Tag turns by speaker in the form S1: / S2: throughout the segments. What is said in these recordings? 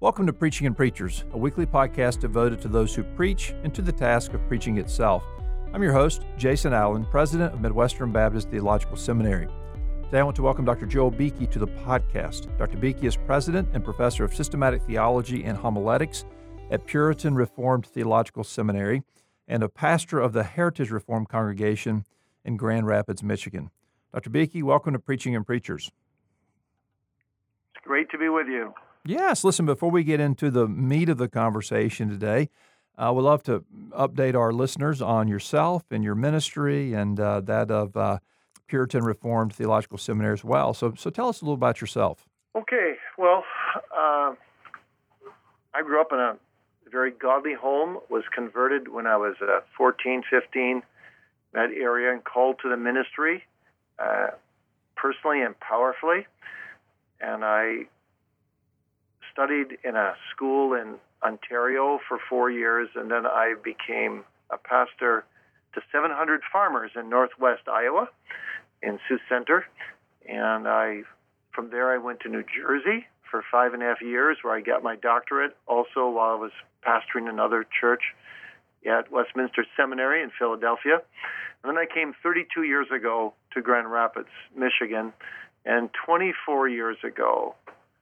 S1: Welcome to Preaching and Preachers, a weekly podcast devoted to those who preach and to the task of preaching itself. I'm your host, Jason Allen, president of Midwestern Baptist Theological Seminary. Today I want to welcome Dr. Joel Beeke to the podcast. Dr. Beeke is president and professor of systematic theology and homiletics at Puritan Reformed Theological Seminary and a pastor of the Heritage Reformed congregation in Grand Rapids, Michigan. Dr. Beeke, welcome to Preaching and Preachers.
S2: It's great to be with you.
S1: Yes, listen, before we get into the meat of the conversation today, we'd love to update our listeners on yourself and your ministry and that of Puritan Reformed Theological Seminary as well. So tell us a little about yourself.
S2: Okay, well, I grew up in a very godly home, was converted when I was 14, 15, that area, and called to the ministry personally and powerfully. And I studied in a school in Ontario for 4 years, and then I became a pastor to 700 farmers in northwest Iowa, in Sioux Center. And from there I went to New Jersey for 5.5 years, where I got my doctorate, also while I was pastoring another church at Westminster Seminary in Philadelphia. And then I came 32 years ago to Grand Rapids, Michigan, and 24 years ago,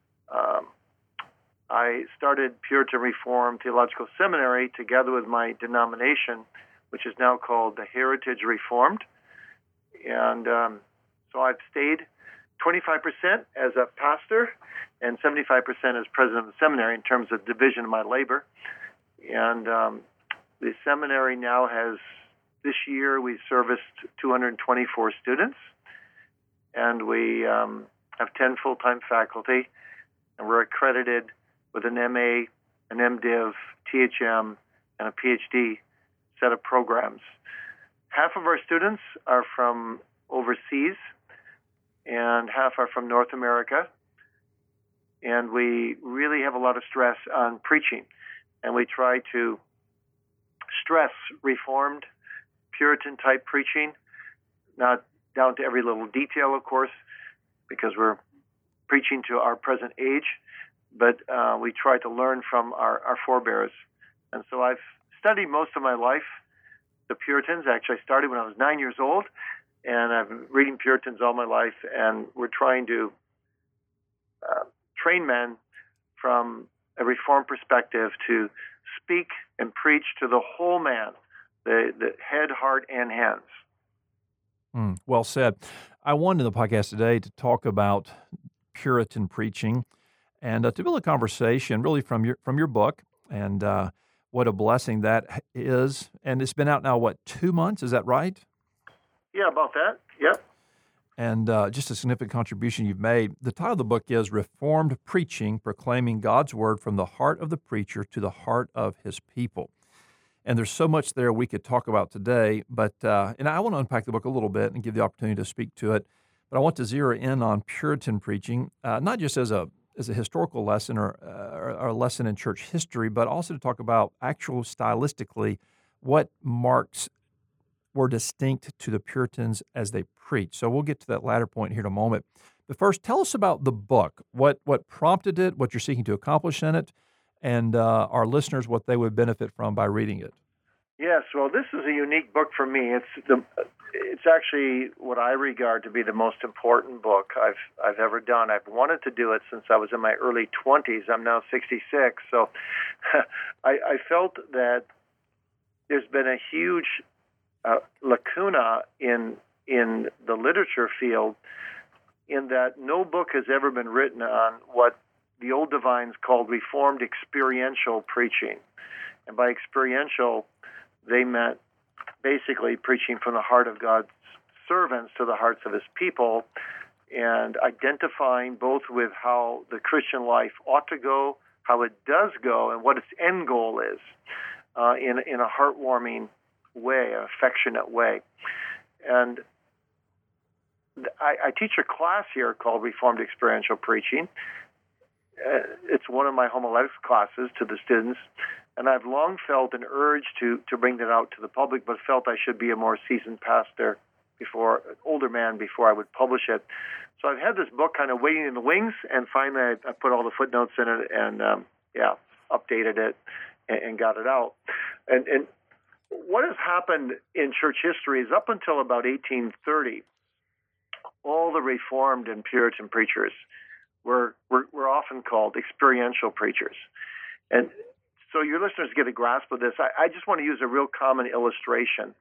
S2: I started Puritan Reformed Theological Seminary together with my denomination, which is now called the Heritage Reformed. And so I've stayed 25% as a pastor and 75% as president of the seminary in terms of division of my labor. And the seminary now has, this year, we serviced 224 students, and we have 10 full-time faculty, and we're accredited with an MA, an MDiv, THM, and a PhD set of programs. Half of our students are from overseas, and half are from North America. And we really have a lot of stress on preaching. And we try to stress Reformed, Puritan-type preaching, not down to every little detail, of course, because we're preaching to our present age. But we try to learn from our forebears. And so I've studied most of my life the Puritans. Actually, I started when I was 9 years old, and I've been reading Puritans all my life, and we're trying to train men from a Reformed perspective to speak and preach to the whole man, the head, heart, and hands.
S1: Well said. I wanted the podcast today to talk about Puritan preaching and to build a conversation really from your book, and what a blessing that is. And it's been out now, 2 months? Is that right?
S2: Yeah, about that. Yep.
S1: And just a significant contribution you've made. The title of the book is Reformed Preaching, Proclaiming God's Word from the Heart of the Preacher to the Heart of His People. And there's so much there we could talk about today, but and I want to unpack the book a little bit and give the opportunity to speak to it. But I want to zero in on Puritan preaching, not just as a historical lesson or a lesson in church history, but also to talk about actual stylistically what marks were distinct to the Puritans as they preached. So we'll get to that latter point here in a moment. But first, tell us about the book, what prompted it, what you're seeking to accomplish in it, and our listeners what they would benefit from by reading it.
S2: Yes, well, this is a unique book for me. It's actually what I regard to be the most important book I've ever done. I've wanted to do it since I was in my early 20s. I'm now 66, so I felt that there's been a huge lacuna in the literature field, in that no book has ever been written on what the old divines called Reformed experiential preaching. And by experiential, they meant basically preaching from the heart of God's servants to the hearts of His people, and identifying both with how the Christian life ought to go, how it does go, and what its end goal is, in a heartwarming way, an affectionate way. And I teach a class here called Reformed Experiential Preaching. It's one of my homiletics classes to the students, and I've long felt an urge to bring that out to the public, but felt I should be a more seasoned pastor, older man, before I would publish it. So I've had this book kind of waiting in the wings, and finally I put all the footnotes in it, and updated it and got it out. And what has happened in church history is up until about 1830, all the Reformed and Puritan preachers were often called experiential preachers. And so your listeners get a grasp of this. I just want to use a real common illustration.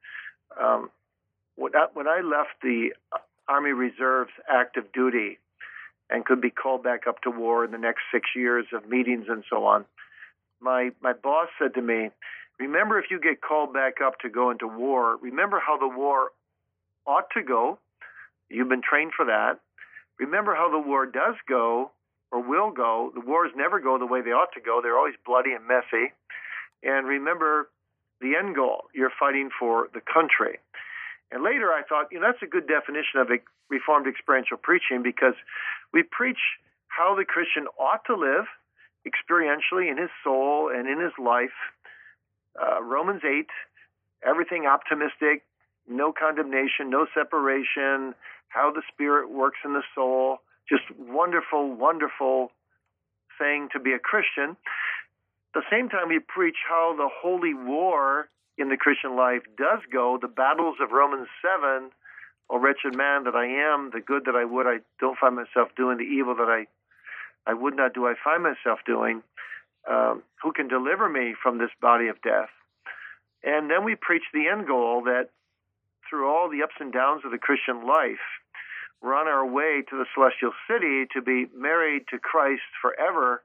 S2: When I left the Army Reserves active duty and could be called back up to war in the next 6 years of meetings and so on, my boss said to me, remember, if you get called back up to go into war, remember how the war ought to go. You've been trained for that. Remember how the war does go or will go. The wars never go the way they ought to go. They're always bloody and messy. And remember the end goal. You're fighting for the country. And later I thought, that's a good definition of Reformed experiential preaching, because we preach how the Christian ought to live experientially in his soul and in his life. Romans 8, everything optimistic, no condemnation, no separation, how the Spirit works in the soul. Just wonderful, wonderful thing to be a Christian. At the same time, we preach how the holy war in the Christian life does go, the battles of Romans 7, O wretched man that I am, the good that I would, I don't find myself doing, the evil that I would not do, I find myself doing. Who can deliver me from this body of death? And then we preach the end goal, that through all the ups and downs of the Christian life, we're on our way to the celestial city to be married to Christ forever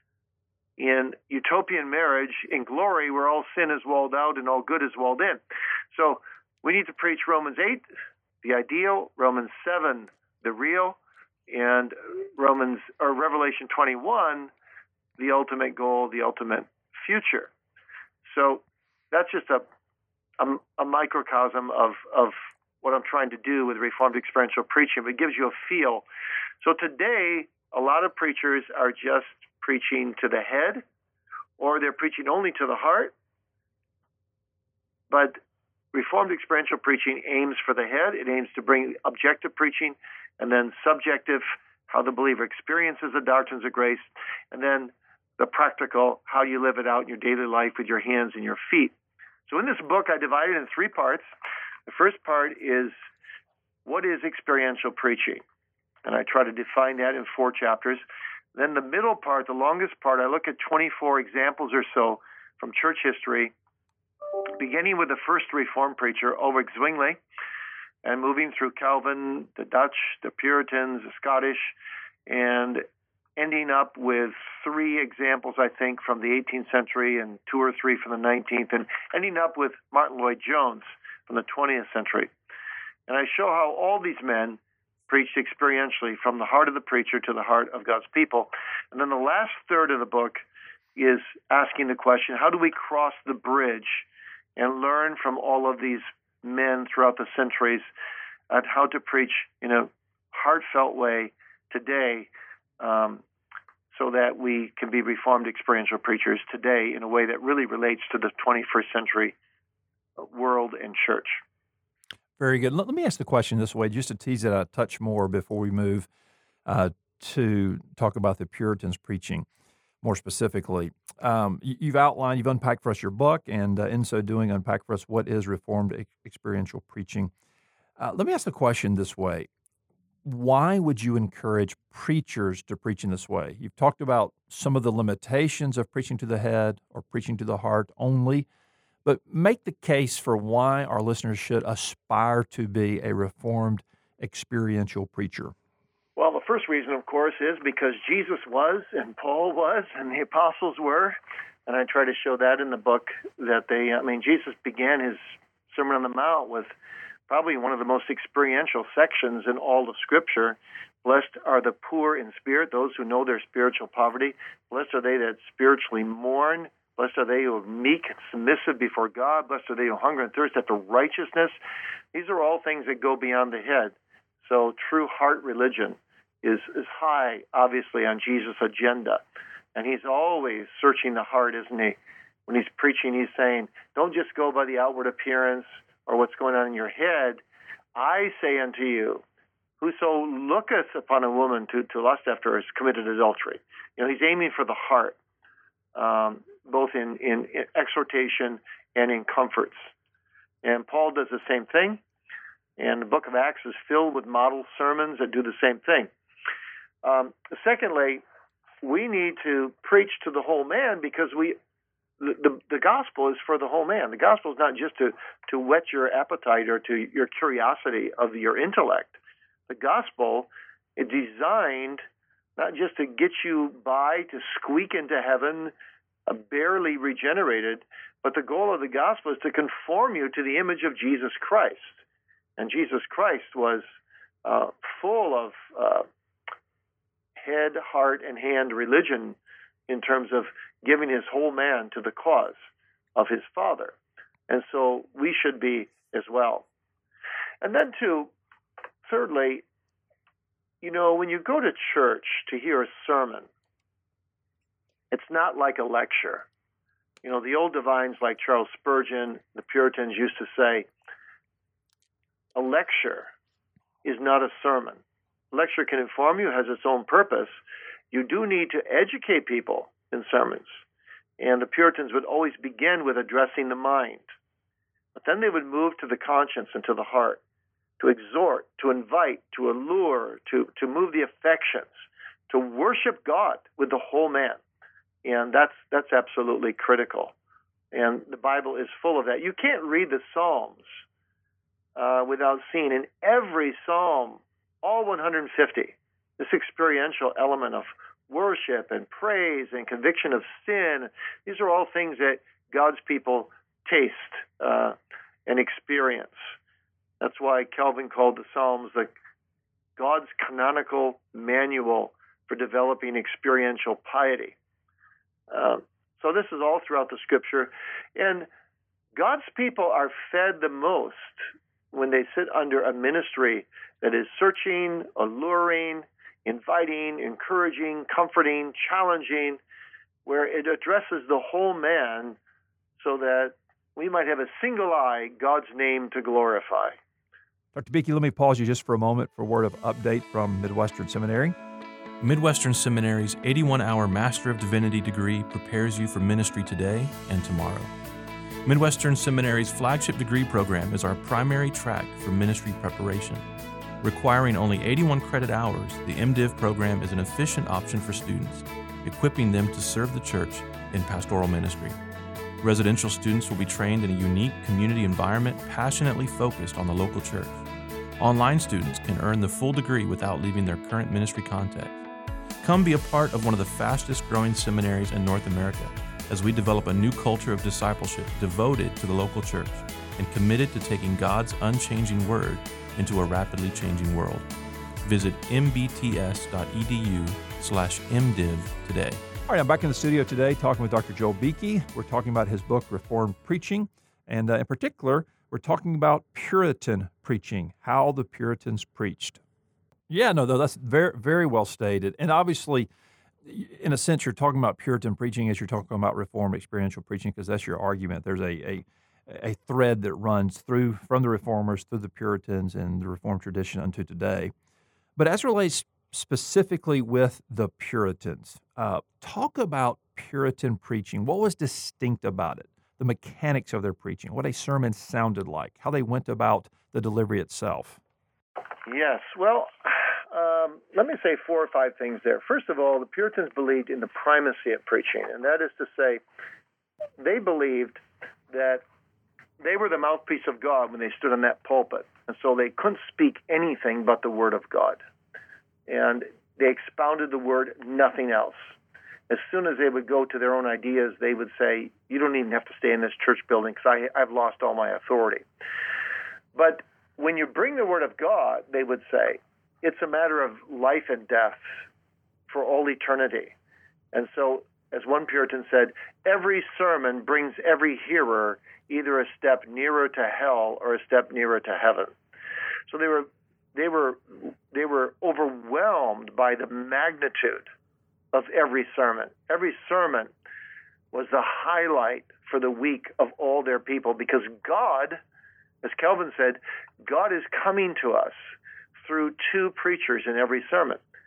S2: in utopian marriage, in glory, where all sin is walled out and all good is walled in. So we need to preach Romans 8, the ideal, Romans 7, the real, and Revelation 21, the ultimate goal, the ultimate future. So that's just a microcosm of what I'm trying to do with Reformed experiential preaching, but it gives you a feel. So today, a lot of preachers are just preaching to the head, or they're preaching only to the heart. But Reformed experiential preaching aims for the head. It aims to bring objective preaching, and then subjective, how the believer experiences the doctrines of grace, and then the practical, how you live it out in your daily life with your hands and your feet. So in this book, I divided it in 3 parts. The first part is, what is experiential preaching? And I try to define that in 4 chapters. Then the middle part, the longest part, I look at 24 examples or so from church history, beginning with the first Reformed preacher, Ulrich Zwingli, and moving through Calvin, the Dutch, the Puritans, the Scottish, and ending up with 3 examples, I think, from the 18th century and 2 or 3 from the 19th, and ending up with Martin Lloyd-Jones from the 20th century. And I show how all these men preached experientially from the heart of the preacher to the heart of God's people. And then the last third of the book is asking the question, how do we cross the bridge and learn from all of these men throughout the centuries at how to preach in a heartfelt way today, so that we can be Reformed experiential preachers today in a way that really relates to the 21st century world and church.
S1: Very good. Let me ask the question this way, just to tease it out a touch more before we move to talk about the Puritans' preaching more specifically. You've unpacked for us your book, and in so doing, unpacked for us what is Reformed experiential preaching. Let me ask the question this way. Why would you encourage preachers to preach in this way? You've talked about some of the limitations of preaching to the head or preaching to the heart only, but make the case for why our listeners should aspire to be a Reformed experiential preacher.
S2: Well, the first reason, of course, is because Jesus was, and Paul was, and the apostles were, and I try to show that in the book, that Jesus began his Sermon on the Mount with probably one of the most experiential sections in all of Scripture. Blessed are the poor in spirit, those who know their spiritual poverty. Blessed are they that spiritually mourn. Blessed are they who are meek and submissive before God. Blessed are they who hunger and thirst after righteousness. These are all things that go beyond the head. So true heart religion is high, obviously, on Jesus' agenda. And he's always searching the heart, isn't he? When he's preaching, he's saying, don't just go by the outward appearance or what's going on in your head. I say unto you, whoso looketh upon a woman to lust after her has committed adultery. He's aiming for the heart. both in exhortation and in comforts. And Paul does the same thing. And the book of Acts is filled with model sermons that do the same thing. Secondly, we need to preach to the whole man because the gospel is for the whole man. The gospel is not just to whet your appetite or to your curiosity of your intellect. The gospel is designed not just to get you by, to squeak into heaven, barely regenerated, but the goal of the gospel is to conform you to the image of Jesus Christ. And Jesus Christ was full of head, heart, and hand religion in terms of giving his whole man to the cause of his Father. And so we should be as well. And then thirdly, when you go to church to hear a sermon, it's not like a lecture. The old divines like Charles Spurgeon, the Puritans used to say, a lecture is not a sermon. A lecture can inform you, has its own purpose. You do need to educate people in sermons. And the Puritans would always begin with addressing the mind. But then they would move to the conscience and to the heart, to exhort, to invite, to allure, to move the affections, to worship God with the whole man. And that's absolutely critical. And the Bible is full of that. You can't read the Psalms without seeing in every Psalm, all 150, this experiential element of worship and praise and conviction of sin. These are all things that God's people taste and experience. That's why Calvin called the Psalms God's canonical manual for developing experiential piety. So this is all throughout the Scripture. And God's people are fed the most when they sit under a ministry that is searching, alluring, inviting, encouraging, comforting, challenging, where it addresses the whole man so that we might have a single eye, God's name to glorify.
S1: Dr. Beeke, let me pause you just for a moment for a word of update from Midwestern Seminary.
S3: Midwestern Seminary's 81-hour Master of Divinity degree prepares you for ministry today and tomorrow. Midwestern Seminary's flagship degree program is our primary track for ministry preparation. Requiring only 81 credit hours, the MDiv program is an efficient option for students, equipping them to serve the church in pastoral ministry. Residential students will be trained in a unique community environment passionately focused on the local church. Online students can earn the full degree without leaving their current ministry context. Come be a part of one of the fastest growing seminaries in North America as we develop a new culture of discipleship devoted to the local church and committed to taking God's unchanging word into a rapidly changing world. Visit mbts.edu/mdiv today.
S1: All right, I'm back in the studio today talking with Dr. Joel Beeke. We're talking about his book, Reformed Preaching, and in particular, we're talking about Puritan preaching, how the Puritans preached. Yeah, no, that's very, very well stated. And obviously, in a sense, you're talking about Puritan preaching as you're talking about Reformed experiential preaching, because that's your argument. There's a thread that runs through from the Reformers through the Puritans and the Reformed tradition unto today. But as it relates specifically with the Puritans, talk about Puritan preaching. What was distinct about it? The mechanics of their preaching, what a sermon sounded like, how they went about the delivery itself.
S2: Yes. Well, let me say 4 or 5 things there. First of all, the Puritans believed in the primacy of preaching, and that is to say, they believed that they were the mouthpiece of God when they stood in that pulpit, and so they couldn't speak anything but the Word of God. And they expounded the Word, nothing else. As soon as they would go to their own ideas, they would say, you don't even have to stay in this church building because I've lost all my authority. But when you bring the Word of God, they would say, it's a matter of life and death for all eternity. And so, as one Puritan said, every sermon brings every hearer either a step nearer to hell or a step nearer to heaven. So they were overwhelmed by the magnitude of every sermon. Every sermon was the highlight for the week of all their people, because God, as Calvin said, God is coming to us through 2 preachers in every sermon.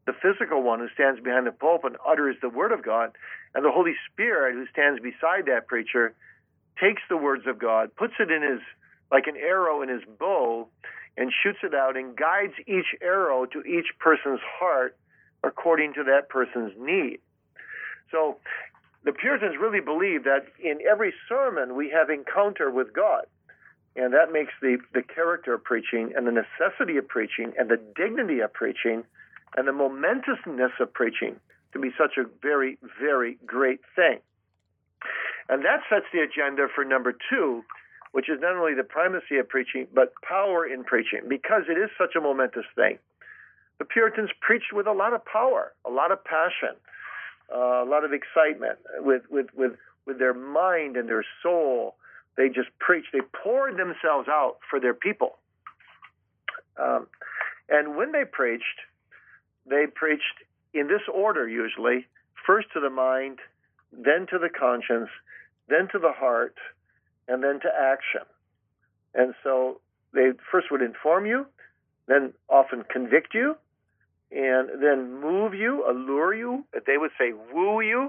S2: the physical one who stands behind the pulpit and utters the word of God, and the Holy Spirit who stands beside that preacher takes the words of God, puts it in his, like an arrow in his bow, and shoots it out and guides each arrow to each person's heart according to that person's need. So the Puritans really believed that in every sermon we have encounter with God. And that makes the character of preaching and the necessity of preaching and the dignity of preaching and the momentousness of preaching to be such a very, very great thing. And that sets the agenda for number 2, which is not only the primacy of preaching, but power in preaching, because it is such a momentous thing. The Puritans preached with a lot of power, a lot of passion, a lot of excitement, with their mind and their soul. They just preached. They poured themselves out for their people. And when they preached in this order usually, first to the mind, then to the conscience, then to the heart, and then to action. And so they first would inform you, then often convict you, and then move you, allure you. They would say woo you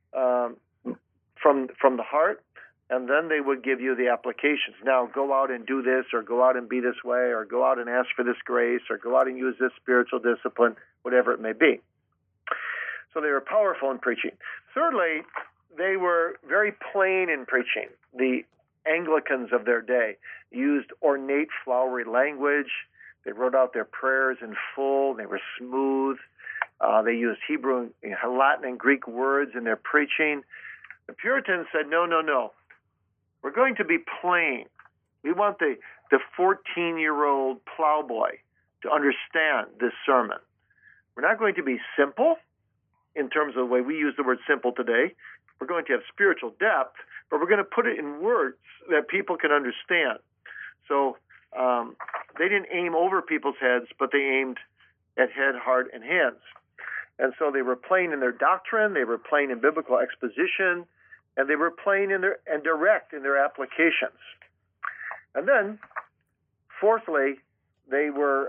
S2: from the heart, and then they would give you the applications. Now go out and do this, or go out and be this way, or go out and ask for this grace, or go out and use this spiritual discipline, whatever it may be. So they were powerful in preaching. Thirdly, they were very plain in preaching. The Anglicans of their day used ornate, flowery language. They wrote out their prayers in full. They were smooth. They used Hebrew, Latin, and Greek words in their preaching. The Puritans said, no. We're going to be plain. We want the 14-year-old plowboy to understand this sermon. We're not going to be simple in terms of the way we use the word simple today. We're going to have spiritual depth, but we're going to put it in words that people can understand. So they didn't aim over people's heads, but they aimed at head, heart, and hands. And so they were plain in their doctrine, they were plain in biblical exposition, and they were plain in their and direct in their applications. And then, fourthly, they were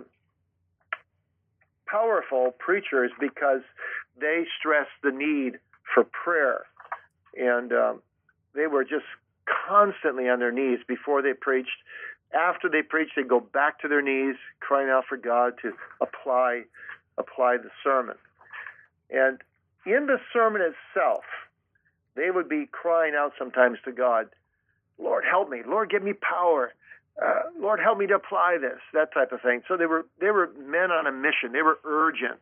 S2: powerful preachers because they stressed the need for prayer. And they were just constantly on their knees before they preached. After they preached, they'd go back to their knees, crying out for God to apply the sermon. And in the sermon itself, they would be crying out sometimes to God, Lord, help me. Lord, give me power. Lord, help me to apply this, that type of thing. So they were men on a mission. They were urgent.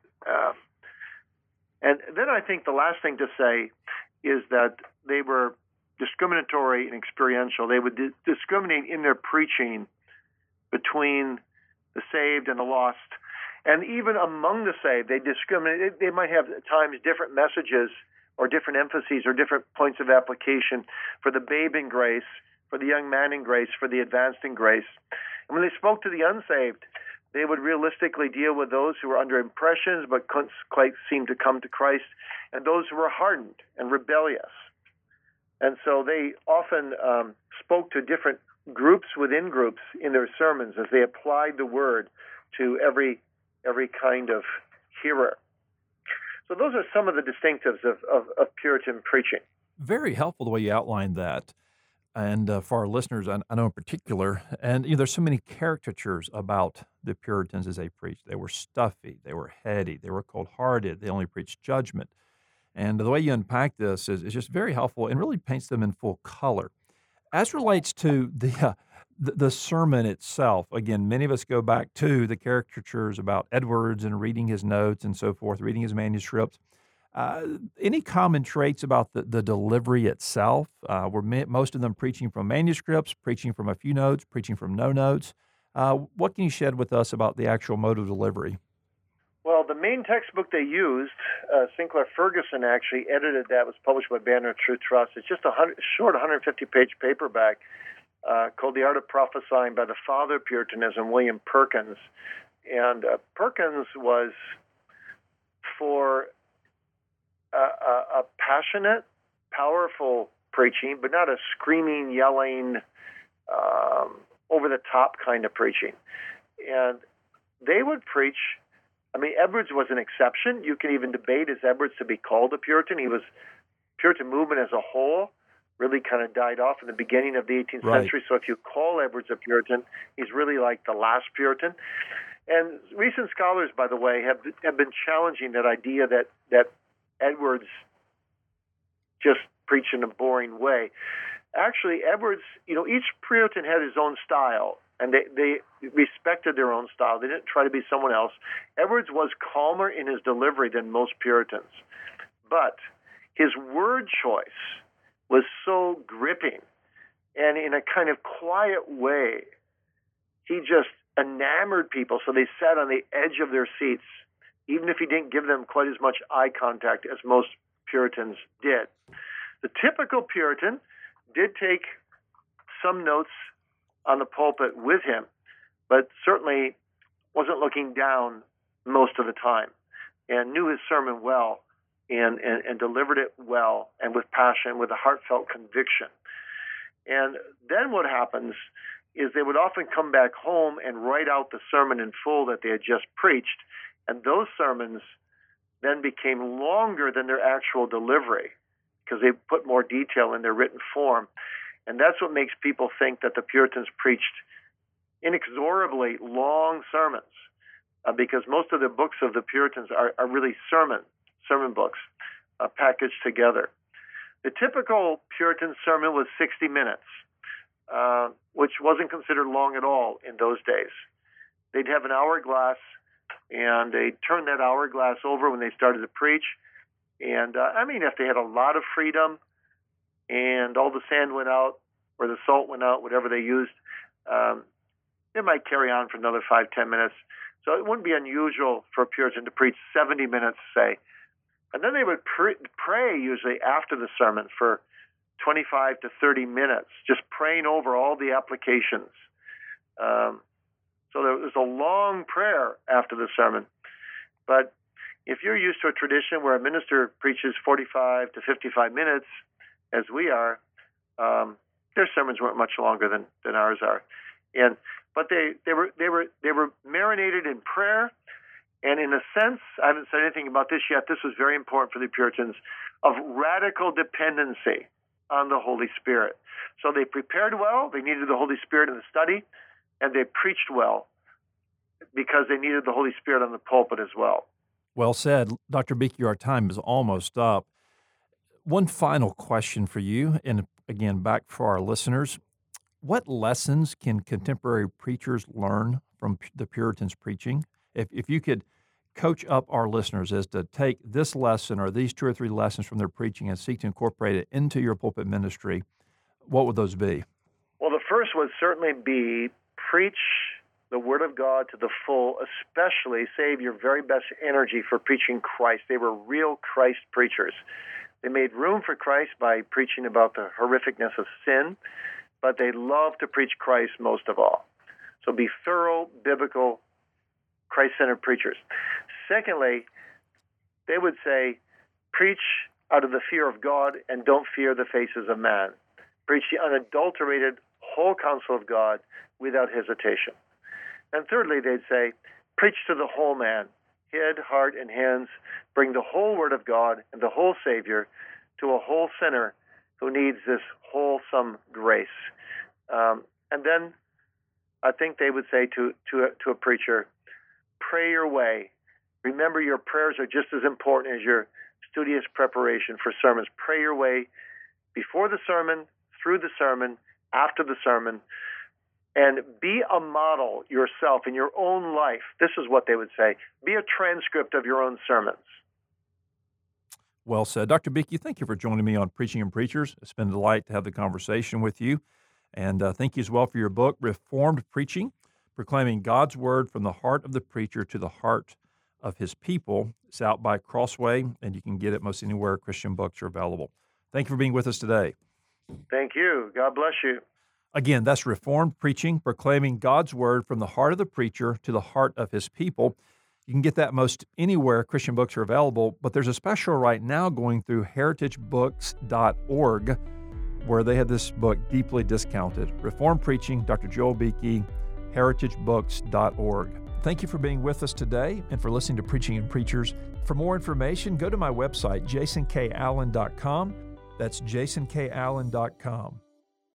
S2: And then I think the last thing to say is that they were discriminatory and experiential. They would discriminate in their preaching between the saved and the lost. And even among the saved, they discriminate. They might have at times different messages or different emphases or different points of application for the babe in grace, for the young man in grace, for the advanced in grace. And when they spoke to the unsaved, they would realistically deal with those who were under impressions but couldn't quite seem to come to Christ, and those who were hardened and rebellious. And so they often spoke to different groups within groups in their sermons as they applied the word to every kind of hearer. So those are some of the distinctives of Puritan preaching.
S1: Very helpful the way you outlined that. And for our listeners, I know in particular, and there's so many caricatures about the Puritans as they preached. They were stuffy, they were heady, they were cold-hearted, they only preached judgment. And the way you unpack this is just very helpful and really paints them in full color. As relates to the sermon itself, again, many of us go back to the caricatures about Edwards and reading his notes and so forth, reading his manuscripts. Any common traits about the delivery itself? Were most of them preaching from manuscripts, preaching from a few notes, preaching from no notes? What can you shed with us about the actual mode of delivery?
S2: Well, the main textbook they used, Sinclair Ferguson actually edited that, was published by Banner True Trust. It's just a short 150-page paperback called The Art of Prophesying by the father of Puritanism, William Perkins. And Perkins was for a passionate, powerful preaching, but not a screaming, yelling, over-the-top kind of preaching. And they would preach I mean, Edwards was an exception. You can even debate, is Edwards to be called a Puritan? Puritan movement as a whole really kind of died off in the beginning of the 18th century. So if you call Edwards a Puritan, he's really like the last Puritan. And recent scholars, by the way, have been challenging that idea that Edwards just preached in a boring way. Actually, Edwards, each Puritan had his own style, and they respected their own style. They didn't try to be someone else. Edwards was calmer in his delivery than most Puritans, but his word choice was so gripping, and in a kind of quiet way, he just enamored people, so they sat on the edge of their seats, even if he didn't give them quite as much eye contact as most Puritans did. The typical Puritan did take some notes on the pulpit with him, but certainly wasn't looking down most of the time, and knew his sermon well, and delivered it well, and with passion, with a heartfelt conviction. And then what happens is they would often come back home and write out the sermon in full that they had just preached, and those sermons then became longer than their actual delivery because they put more detail in their written form. And that's what makes people think that the Puritans preached inexorably long sermons, because most of the books of the Puritans are really sermon books packaged together. The typical Puritan sermon was 60 minutes, which wasn't considered long at all in those days. They'd have an hourglass, and they'd turn that hourglass over when they started to preach. And, if they had a lot of freedom and all the sand went out or the salt went out, whatever they used, they might carry on for another 5-10 minutes. So it wouldn't be unusual for a Puritan to preach 70 minutes, say. And then they would pray usually after the sermon for 25 to 30 minutes, just praying over all the applications. So there was a long prayer after the sermon. But if you're used to a tradition where a minister preaches 45 to 55 minutes, as we are, their sermons weren't much longer than ours are. But they were marinated in prayer, and in a sense, I haven't said anything about this yet. This was very important for the Puritans, of radical dependency on the Holy Spirit. So they prepared well. They needed the Holy Spirit in the study, and they preached well because they needed the Holy Spirit on the pulpit as well.
S1: Well said. Dr. Beeke, our time is almost up. One final question for you, and again, back for our listeners. What lessons can contemporary preachers learn from the Puritans' preaching? If you could coach up our listeners as to take this lesson or these 2 or 3 lessons from their preaching and seek to incorporate it into your pulpit ministry, what would those be?
S2: Well, the first would certainly be preach the Word of God to the full, especially save your very best energy for preaching Christ. They were real Christ preachers. They made room for Christ by preaching about the horrificness of sin, but they loved to preach Christ most of all. So be thorough, biblical, Christ-centered preachers. Secondly, they would say, preach out of the fear of God and don't fear the faces of man. Preach the unadulterated whole counsel of God without hesitation. And thirdly, they'd say, preach to the whole man, head, heart, and hands. Bring the whole Word of God and the whole Savior to a whole sinner who needs this wholesome grace. And then I think they would say to a preacher, pray your way. Remember, your prayers are just as important as your studious preparation for sermons. Pray your way before the sermon, through the sermon, after the sermon, and be a model yourself in your own life. This is what they would say. Be a transcript of your own sermons.
S1: Well said. Dr. Beeke, thank you for joining me on Preaching and Preachers. It's been a delight to have the conversation with you. And thank you as well for your book, Reformed Preaching, Proclaiming God's Word from the Heart of the Preacher to the Heart of His People. It's out by Crossway, and you can get it most anywhere Christian books are available. Thank you for being with us today.
S2: Thank you. God bless you.
S1: Again, that's Reformed Preaching, Proclaiming God's Word from the Heart of the Preacher to the Heart of His People. You can get that most anywhere Christian books are available, but there's a special right now going through heritagebooks.org where they have this book deeply discounted. Reformed Preaching, Dr. Joel Beeke, heritagebooks.org. Thank you for being with us today and for listening to Preaching and Preachers. For more information, go to my website, jasonkallen.com. That's jasonkallen.com.